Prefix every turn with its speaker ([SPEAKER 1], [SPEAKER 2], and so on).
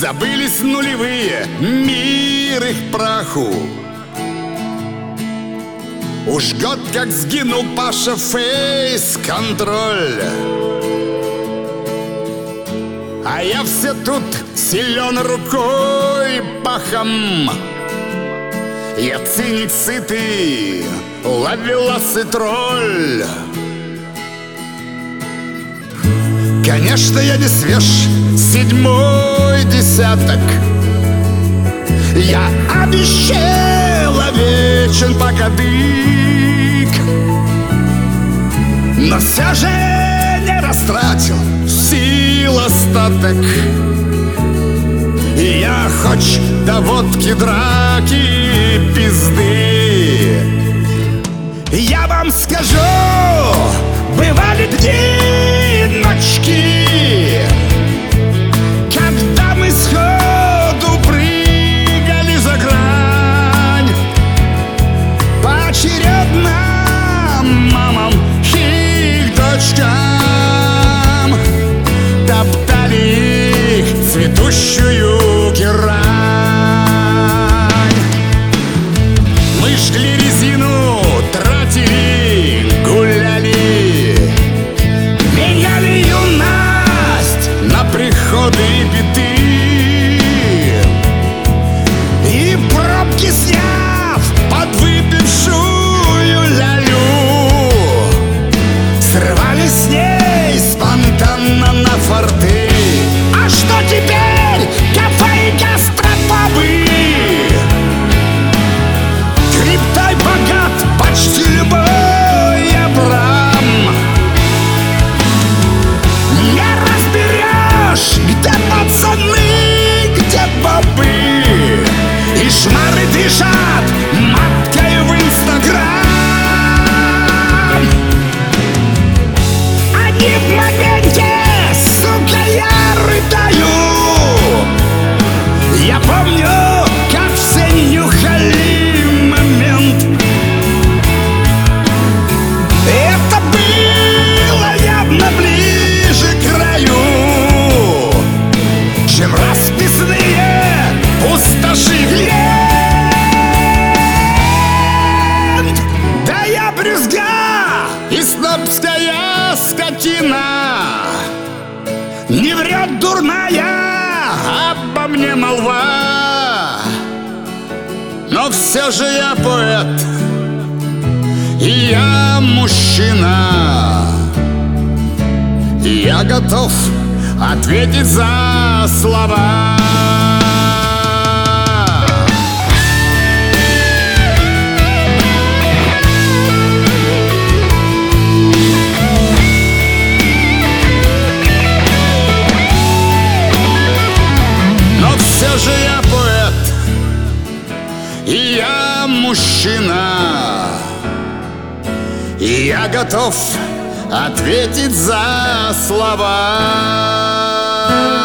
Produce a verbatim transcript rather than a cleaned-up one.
[SPEAKER 1] Забылись нулевые, мир их праху. Уж год как сгинул Паша Фейс-контроль, а я все тут силен рукой пахом. Я циник сытый, ловелас и тролль. Конечно, я не свеж, седьмой десяток. Я обещаловечен покадык, но все же не растратил сил остаток. И я хоть до водки, драки, пизды, я вам скажу, бывали дни, ночки, когда мы сходу прыгали за грань, поочередно мамам и их дочкам топтали их цветущую герань. Мы жгли резину, тратили, гуляли, меняли юность на приходы и биты, и пробки сняв подвыпившую лялю, срывали с ней спонтанно на форты. А что теперь? Кафе и гастропабы, криптой богат почти любой Абрам. Не разберешь, где пацаны, где бобы, и шмары дышат маткой в Инстаграм. Они в моменте, сука, я рыдаю. Я помню, как все нюхали момент. Это было явно ближе к краю, чем расписные пустоши лент. Да я брюзга и снобская скотина, не врет дурная обо мне молва. Но все же я поэт, и я мужчина, и я готов ответить за слова. Все же я поэт, и я мужчина, и я готов ответить за слова.